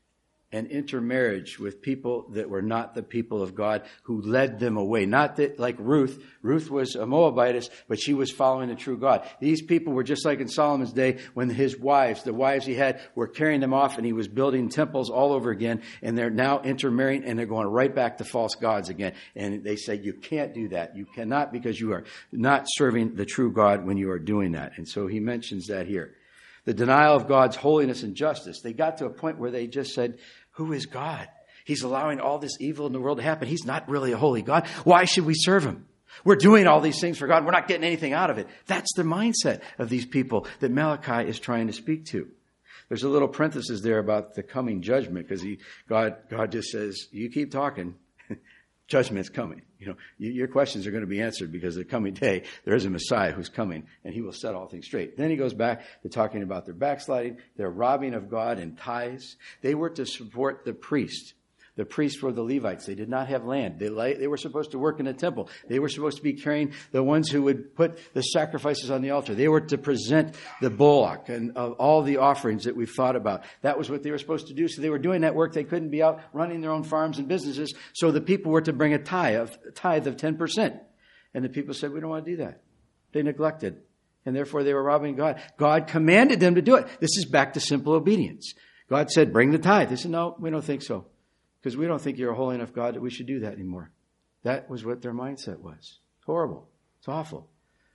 and intermarriage with people that were not the people of God, who led them away. Not that like Ruth. Ruth was a Moabitess, but she was following the true God. These people were just like in Solomon's day, when his wives, the wives he had, were carrying them off, and he was building temples all over again, and they're now intermarrying, and they're going right back to false gods again. And they say, you can't do that. You cannot, because you are not serving the true God when you are doing that. And so he mentions that here. The denial of God's holiness and justice. They got to a point where they just said, who is God? He's allowing all this evil in the world to happen. He's not really a holy God. Why should we serve him? We're doing all these things for God. We're not getting anything out of it. That's the mindset of these people that Malachi is trying to speak to. There's a little parenthesis there about the coming judgment, because God just says, you keep talking. Judgment's coming. Your questions are going to be answered, because the coming day, there is a Messiah who's coming, and he will set all things straight. Then he goes back to talking about their backsliding, their robbing of God and tithes. They were to support the priest. The priests were the Levites. They did not have land. They were supposed to work in the temple. They were supposed to be carrying the ones who would put the sacrifices on the altar. They were to present the bullock and all the offerings that we've thought about. That was what they were supposed to do. So they were doing that work. They couldn't be out running their own farms and businesses. So the people were to bring a tithe of 10%. And the people said, we don't want to do that. They neglected. And therefore they were robbing God. God commanded them to do it. This is back to simple obedience. God said, bring the tithe. They said, no, we don't think so. Because we don't think you're a holy enough God that we should do that anymore. That was what their mindset was. Horrible. It's awful.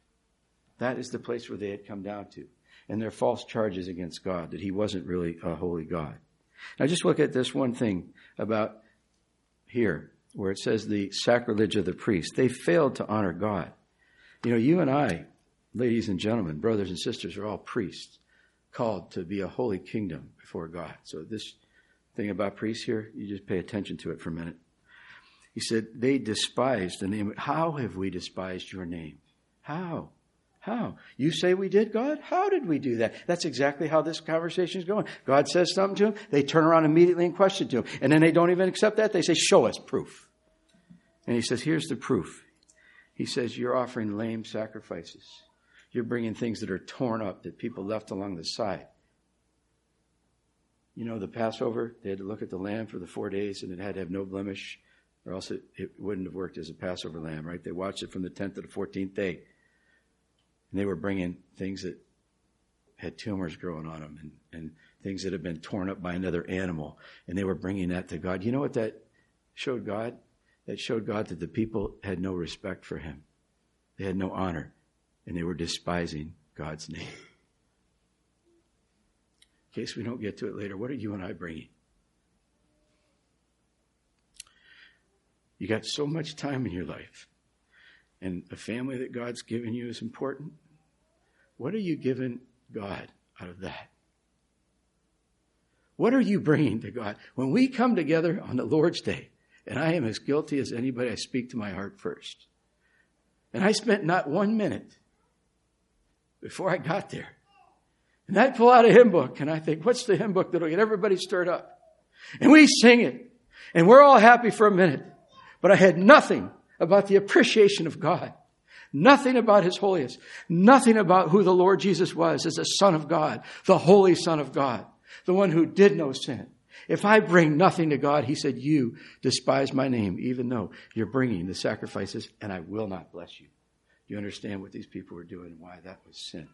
That is the place where they had come down to. And their false charges against God, that he wasn't really a holy God. Now just look at this one thing about here, where it says the sacrilege of the priest. They failed to honor God. You and I, ladies and gentlemen, brothers and sisters, are all priests, called to be a holy kingdom before God. So this thing about priests here, you just pay attention to it for a minute. He said, they despised the name. How have we despised your name? How? You say we did, God? How did we do that? That's exactly how this conversation is going. God says something to them. They turn around immediately and question to him. And then they don't even accept that. They say, show us proof. And he says, here's the proof. He says, you're offering lame sacrifices. You're bringing things that are torn up, that people left along the side. The Passover, they had to look at the lamb for the 4 days, and it had to have no blemish, or else it wouldn't have worked as a Passover lamb, right? They watched it from the 10th to the 14th day. And they were bringing things that had tumors growing on them and things that had been torn up by another animal. And they were bringing that to God. You know what that showed God? That showed God that the people had no respect for him. They had no honor, and they were despising God's name. In case we don't get to it later, what are you and I bringing? You got so much time in your life, and a family that God's given you is important. What are you giving God out of that? What are you bringing to God? When we come together on the Lord's Day, and I am as guilty as anybody, I speak to my heart first. And I spent not 1 minute before I got there. And I pull out a hymn book, and I think, what's the hymn book that'll get everybody stirred up? And we sing it, and we're all happy for a minute. But I had nothing about the appreciation of God, nothing about his holiness, nothing about who the Lord Jesus was as the Son of God, the Holy Son of God, the one who did no sin. If I bring nothing to God, he said, you despise my name, even though you're bringing the sacrifices, and I will not bless you. You understand what these people were doing and why that was sin.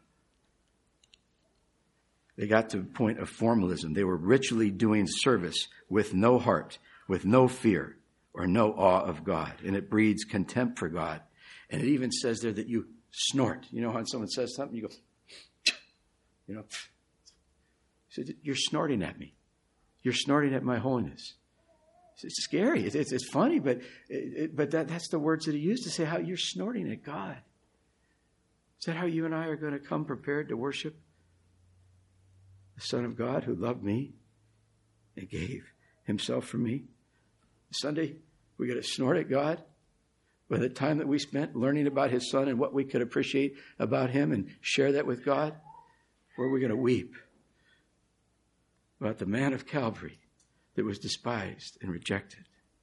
They got to the point of formalism. They were ritually doing service with no heart, with no fear, or no awe of God. And it breeds contempt for God. And it even says there that you snort. You know how when someone says something, you go, so you're snorting at me. You're snorting at my holiness. It's scary. It's funny, but that's the words that he used to say how you're snorting at God. Is that how you and I are going to come prepared to worship the Son of God who loved me and gave himself for me? Sunday, we got to snort at God by the time that we spent learning about his Son and what we could appreciate about him and share that with God? Or are we going to weep about the man of Calvary that was despised and rejected?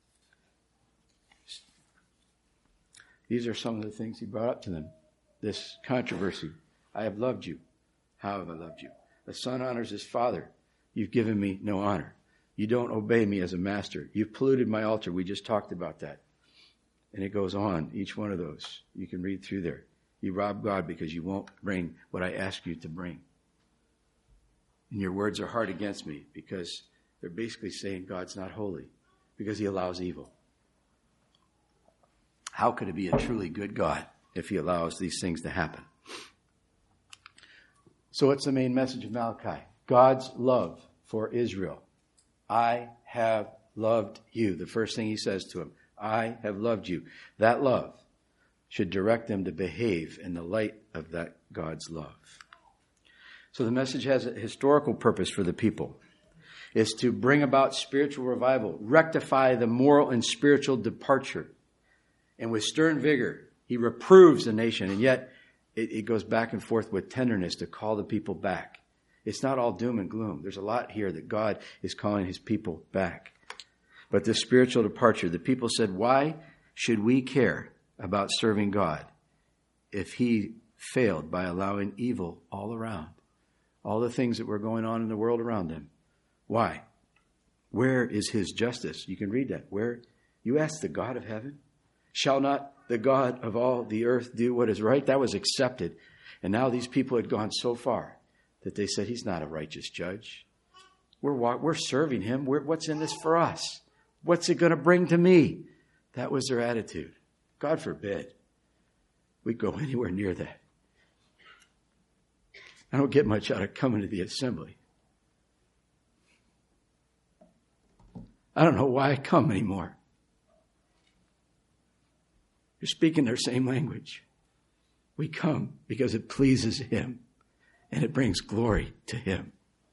These are some of the things he brought up to them. This controversy. I have loved you. How have I loved you? A son honors his father. You've given me no honor. You don't obey me as a master. You've polluted my altar. We just talked about that. And it goes on, each one of those. You can read through there. You rob God because you won't bring what I ask you to bring. And your words are hard against me because they're basically saying God's not holy because he allows evil. How could it be a truly good God if he allows these things to happen? So what's the main message of Malachi? God's love for Israel. I have loved you. The first thing he says to him, I have loved you. That love should direct them to behave in the light of that God's love. So the message has a historical purpose for the people. It's to bring about spiritual revival, rectify the moral and spiritual departure. And with stern vigor, he reproves the nation. And yet it goes back and forth with tenderness to call the people back. It's not all doom and gloom. There's a lot here that God is calling his people back. But this spiritual departure, the people said, why should we care about serving God if he failed by allowing evil all around? All the things that were going on in the world around them. Why? Where is his justice? You can read that. Where? You ask the God of heaven? Shall not the God of all the earth do what is right? That was accepted. And now these people had gone so far that they said, he's not a righteous judge. We're serving him. What's in this for us? What's it going to bring to me? That was their attitude. God forbid we go anywhere near that. I don't get much out of coming to the assembly. I don't know why I come anymore. You're speaking their same language. We come because it pleases him and it brings glory to him.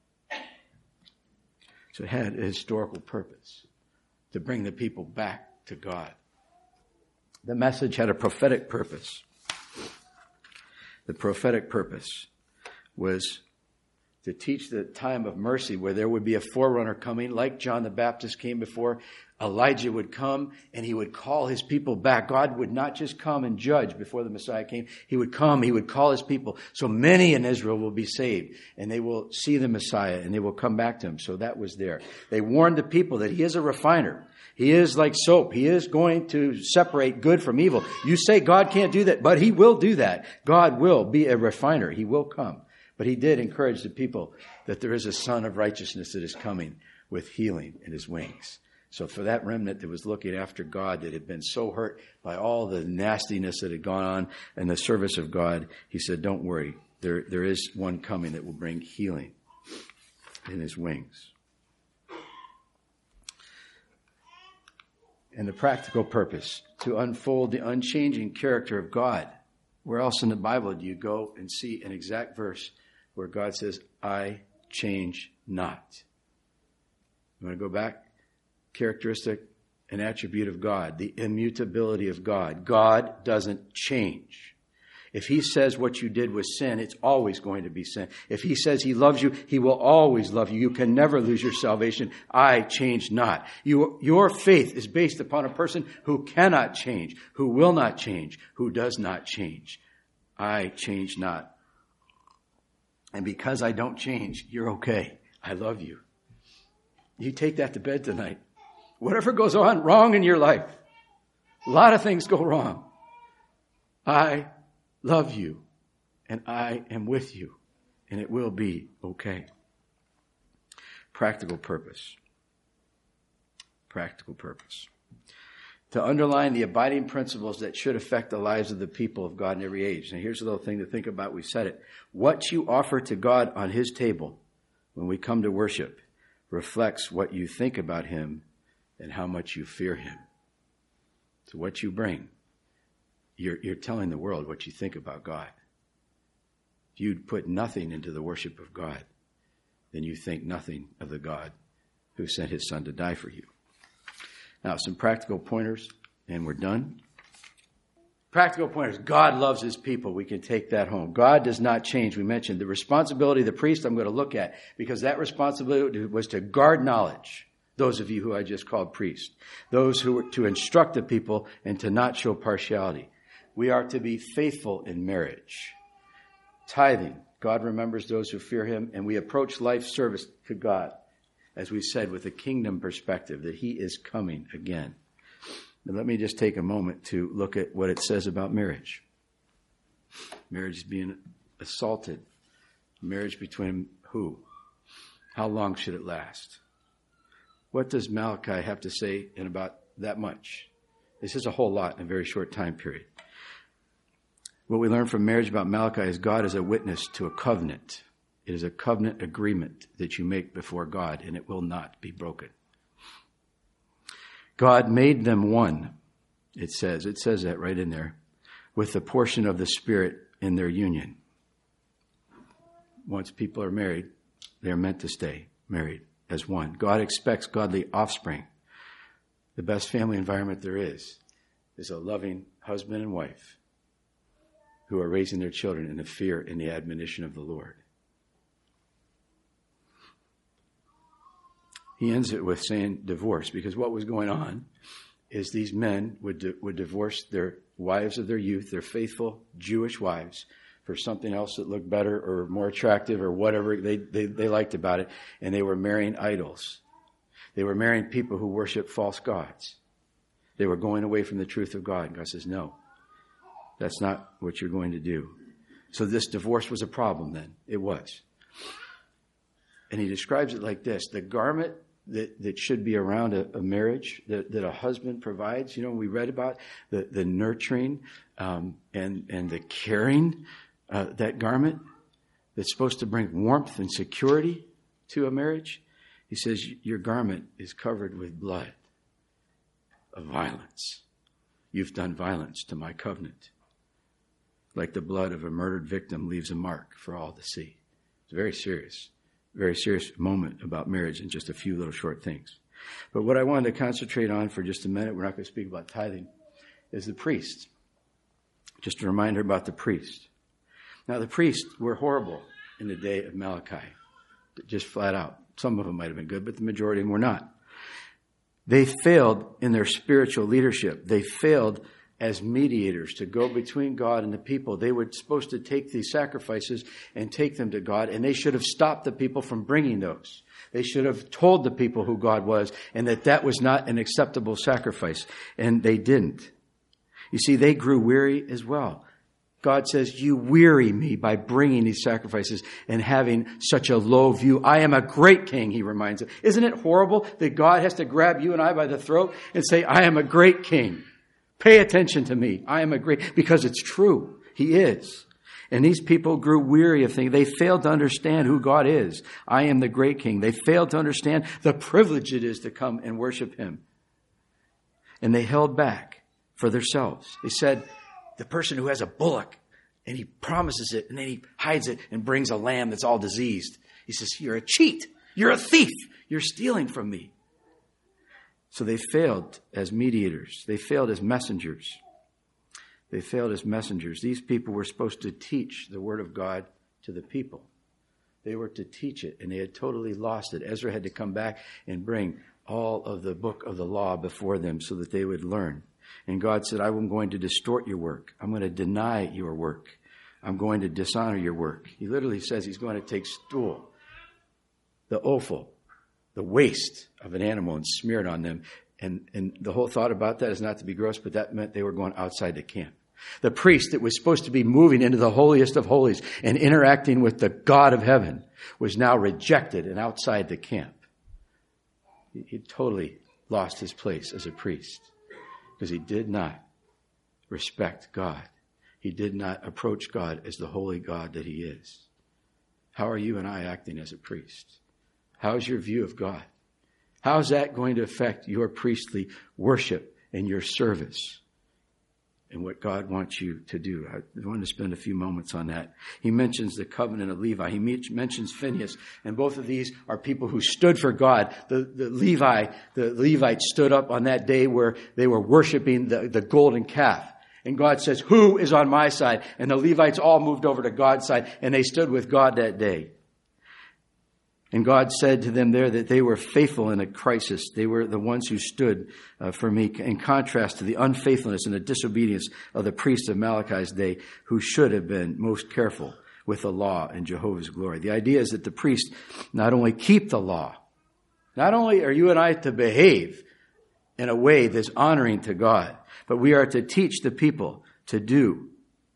So it had a historical purpose to bring the people back to God. The message had a prophetic purpose. The prophetic purpose was to teach the time of mercy where there would be a forerunner coming, like John the Baptist came before. Elijah would come and he would call his people back. God would not just come and judge before the Messiah came. He would come, he would call his people. So many in Israel will be saved and they will see the Messiah and they will come back to him. So that was there. They warned the people that he is a refiner. He is like soap. He is going to separate good from evil. You say God can't do that, but he will do that. God will be a refiner. He will come. But he did encourage the people that there is a Son of righteousness that is coming with healing in his wings. So for that remnant that was looking after God, that had been so hurt by all the nastiness that had gone on in the service of God, he said, don't worry. There is one coming that will bring healing in his wings. And the practical purpose, to unfold the unchanging character of God. Where else in the Bible do you go and see an exact verse where God says, I change not? You want to go back? Characteristic, an attribute of God, the immutability of God. God doesn't change. If he says what you did was sin, it's always going to be sin. If he says he loves you, he will always love you. You can never lose your salvation. I change not. Your faith is based upon a person who cannot change, who will not change, who does not change. I change not. And because I don't change, you're okay. I love you. You take that to bed tonight. Whatever goes on wrong in your life, a lot of things go wrong. I love you and I am with you and it will be okay. Practical purpose. Practical purpose. To underline the abiding principles that should affect the lives of the people of God in every age. Now here's a little thing to think about. We said it. What you offer to God on his table when we come to worship reflects what you think about him and how much you fear him. So what you bring, you're telling the world what you think about God. If you put nothing into the worship of God, then you think nothing of the God who sent his son to die for you. Now, some practical pointers, and we're done. Practical pointers. God loves his people. We can take that home. God does not change. We mentioned the responsibility of the priest I'm going to look at, because that responsibility was to guard knowledge. Those of you who I just called priests. Those who were to instruct the people and to not show partiality. We are to be faithful in marriage. Tithing. God remembers those who fear him, and we approach life service to God as we said, with a kingdom perspective, that he is coming again. But let me just take a moment to look at what it says about marriage. Marriage is being assaulted. Marriage between who? How long should it last? What does Malachi have to say in about that much? This is a whole lot in a very short time period. What we learn from marriage about Malachi is God is a witness to a covenant. It is a covenant agreement that you make before God, and it will not be broken. God made them one, it says. It says that right in there, with the portion of the Spirit in their union. Once people are married, they're meant to stay married as one. God expects godly offspring. The best family environment there is a loving husband and wife who are raising their children in the fear and the admonition of the Lord. He ends it with saying divorce, because what was going on is these men would divorce their wives of their youth, their faithful Jewish wives, for something else that looked better or more attractive or whatever they liked about it, and they were marrying idols. They were marrying people who worship false gods. They were going away from the truth of God. And God says, no, that's not what you're going to do. So this divorce was a problem then. It was. And he describes it like this: the garment that should be around a marriage that a husband provides. You know, we read about the nurturing and the caring, that garment that's supposed to bring warmth and security to a marriage. He says, your garment is covered with blood of violence. You've done violence to my covenant. Like the blood of a murdered victim leaves a mark for all to see. It's very serious moment about marriage in just a few little short things. But what I wanted to concentrate on for just a minute, we're not going to speak about tithing, is the priest. Just a reminder about the priest. Now, the priests were horrible in the day of Malachi, just flat out. Some of them might have been good, but the majority of them were not. They failed in their spiritual leadership. They failed as mediators to go between God and the people. They were supposed to take these sacrifices and take them to God, and they should have stopped the people from bringing those. They should have told the people who God was and that was not an acceptable sacrifice, and they didn't. You see, they grew weary as well. God says, you weary me by bringing these sacrifices and having such a low view. I am a great king, he reminds them. Isn't it horrible that God has to grab you and I by the throat and say, I am a great king. Pay attention to me. I am a great, because it's true. He is. And these people grew weary of things. They failed to understand who God is. I am the great king. They failed to understand the privilege it is to come and worship him. And they held back for themselves. They said, the person who has a bullock and he promises it and then he hides it and brings a lamb that's all diseased. He says, you're a cheat. You're a thief. You're stealing from me. So they failed as mediators. They failed as messengers. They failed as messengers. These people were supposed to teach the word of God to the people. They were to teach it, and they had totally lost it. Ezra had to come back and bring all of the book of the law before them so that they would learn. And God said, I'm going to distort your work. I'm going to deny your work. I'm going to dishonor your work. He literally says he's going to take stool, the offal, the waste of an animal, and smear it on them. And the whole thought about that is not to be gross, but that meant they were going outside the camp. The priest that was supposed to be moving into the holiest of holies and interacting with the God of heaven was now rejected and outside the camp. He totally lost his place as a priest because he did not respect God. He did not approach God as the holy God that he is. How are you and I acting as a priest? How is your view of God? How is that going to affect your priestly worship and your service and what God wants you to do? I want to spend a few moments on that. He mentions the covenant of Levi. He mentions Phinehas, and both of these are people who stood for God. The Levites stood up on that day where they were worshiping the golden calf. And God says, who is on my side? And the Levites all moved over to God's side, and they stood with God that day. And God said to them there that they were faithful in a crisis. They were the ones who stood for me, in contrast to the unfaithfulness and the disobedience of the priests of Malachi's day, who should have been most careful with the law and Jehovah's glory. The idea is that the priests not only keep the law, Not only are you and I to behave in a way that's honoring to God, but we are to teach the people to do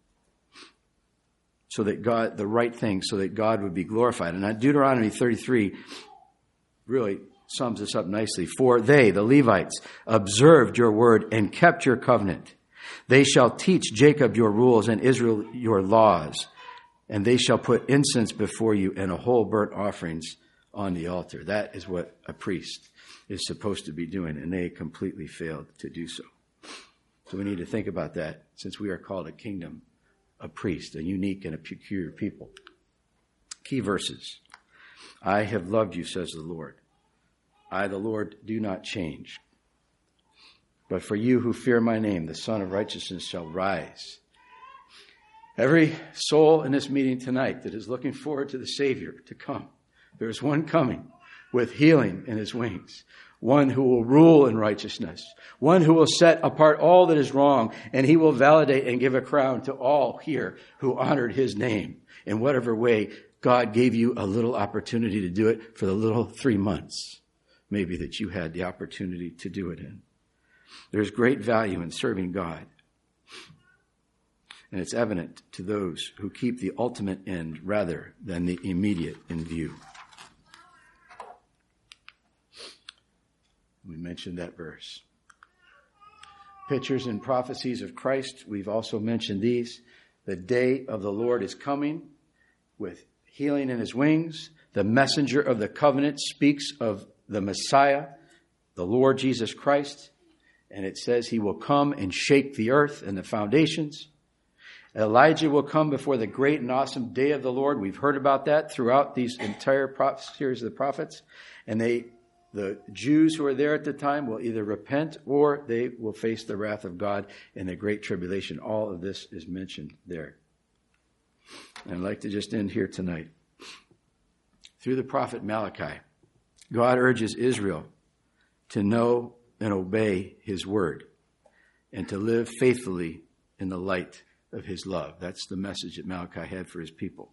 so that God, the right thing, so that God would be glorified. And Deuteronomy 33 really sums this up nicely. For they, the Levites, observed your word and kept your covenant. They shall teach Jacob your rules and Israel your laws, and they shall put incense before you and a whole burnt offerings on the altar. That is what a priest is supposed to be doing, and they completely failed to do so. So we need to think about that, since we are called a kingdom, a priest, a unique and a peculiar people. Key verses. I have loved you, says the Lord. I, the Lord, do not change. But for you who fear my name, the Son of Righteousness shall rise. Every soul in this meeting tonight that is looking forward to the Savior to come, there is one coming with healing in his wings. One who will rule in righteousness. One who will set apart all that is wrong, and he will validate and give a crown to all here who honored his name in whatever way God gave you a little opportunity to do it for the little 3 months, maybe, that you had the opportunity to do it in. There's great value in serving God. And it's evident to those who keep the ultimate end rather than the immediate in view. We mentioned that verse. Pictures and prophecies of Christ. We've also mentioned these. The day of the Lord is coming with healing in his wings. The messenger of the covenant speaks of the Messiah, the Lord Jesus Christ. And it says he will come and shake the earth and the foundations. Elijah will come before the great and awesome day of the Lord. We've heard about that throughout these entire series of the prophets. And the Jews who are there at the time will either repent or they will face the wrath of God in the great tribulation. All of this is mentioned there. And I'd like to just end here tonight. Through the prophet Malachi, God urges Israel to know and obey his word and to live faithfully in the light of his love. That's the message that Malachi had for his people.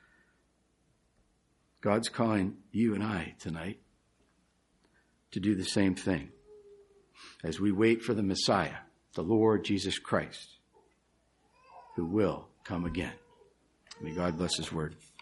God's calling you and I tonight to do the same thing as we wait for the Messiah, the Lord Jesus Christ, who will come again. May God bless his word.